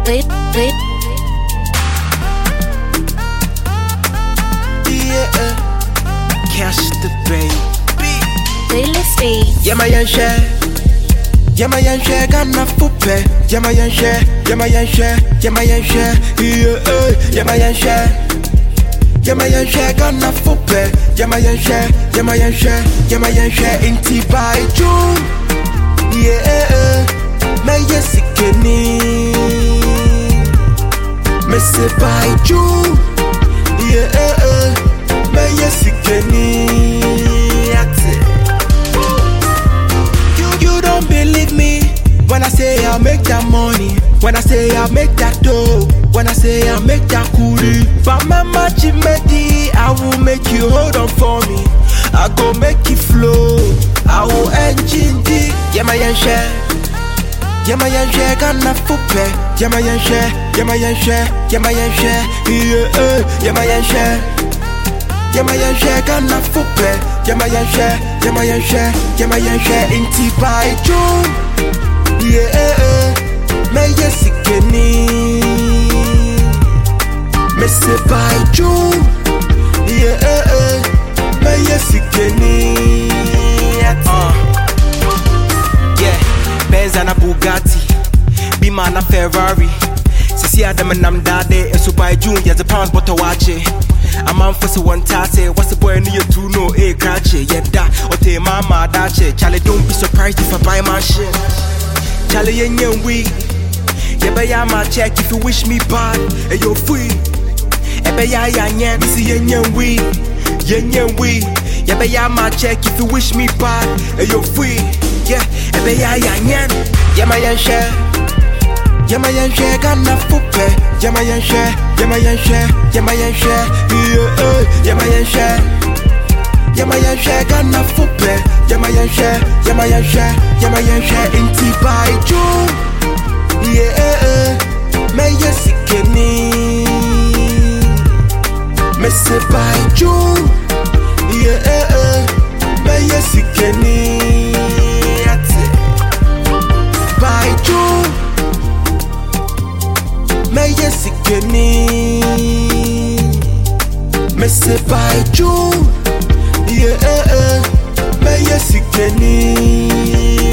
wait. Yeah, cash the baby. Playlist feed. Yama share Ghana fupe. Yama share. Yeah, Yama share Ghana fupe. Yama share inti by June. Yeah, me yesikeni. Me se by June. Yeah, me yesikeni. You don't believe me when I say I'll make that money, when I say I'll make that dough, when I say I'll make that kuri. But mama chimedi, I will make you hold on for me. I go make it flow, I will engine dig. Yama share Ghana fupe. Yama share. Yeah, Yama share Ghana fupe. Yama share inti by June. Yeah, me yesikeni. Me se by June. Yeah, me yesikeni. Yeah, Benz and a Bugatti, Bima and a Ferrari. Sisi Adam and Namdade, and so by June, yes, a pound but watch it. A man for so one tate, what's the boy near to know a catchy? Yeah, that, or te mama dache. Charlie, don't be surprised if I buy my shit. Charlie, and we. Yeah, buy my check if you wish me bad, and you're free. Ebeya yan, see yen we. Yeah, buy my check if you wish me bad, and you're free. Yeah, ebeya yan. Yama share Ghana fupe. Yama share. Yeah, Yama share Ghana fupe. Yama share inti by June. Yeah, me yesikeni. Me se by June. Yeah, me yesikeni. By June. Me yesikeni. Me se by June. Yeah, me yesikeni.